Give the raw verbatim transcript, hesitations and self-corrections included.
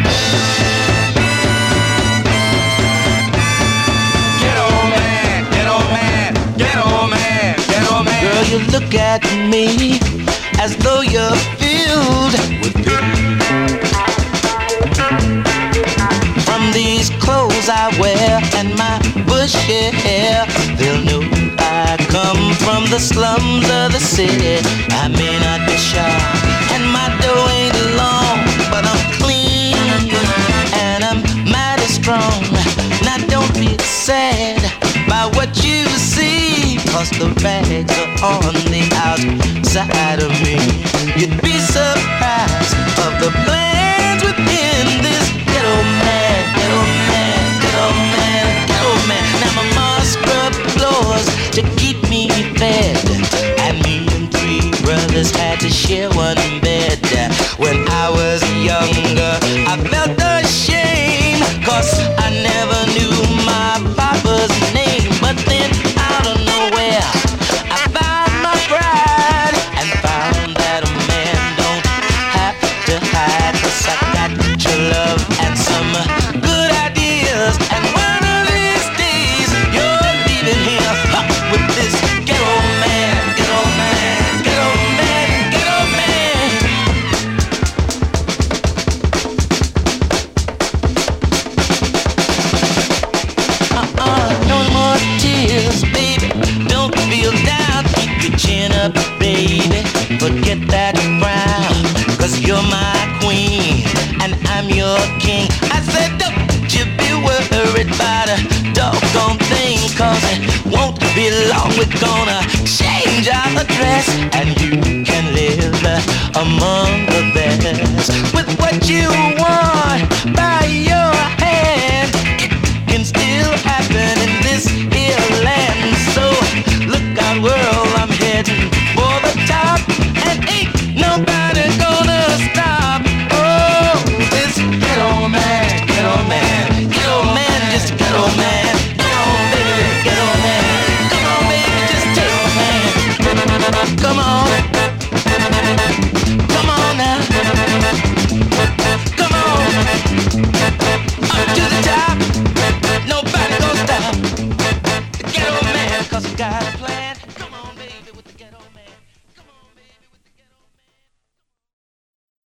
Girl, you look at me as though you're filled with pity. From these clothes I wear and my bushy hair, they'll know I come from the slums of the city. I may not be sharp and my dough ain't long, but I'm clean and I'm mighty strong. Now don't be sad by what you see, 'cause the rags are on the outside of me. You'd be surprised of the plans within this ghetto man, ghetto man, ghetto man, ghetto man. Now my mom scrub floors to keep me fed, and me and three brothers had to share one bed. When I was younger, I felt ashamed, 'cause I never knew my papa's name. But then out of nowhere, I found my pride and found that a man don't have to hide, 'cause I got your love and some good ideas. And one of these days, you're leaving here huh, with this ghetto man, ghetto man, ghetto man, ghetto man. Uh-uh, no more tears, baby. Don't feel down. Keep your chin up, baby. Forget that frown, 'cause you're my queen and I'm your king. I said don't you be worried about a doggone thing, 'cause it won't be long. We're gonna change our dress and you can live among the best with what you want.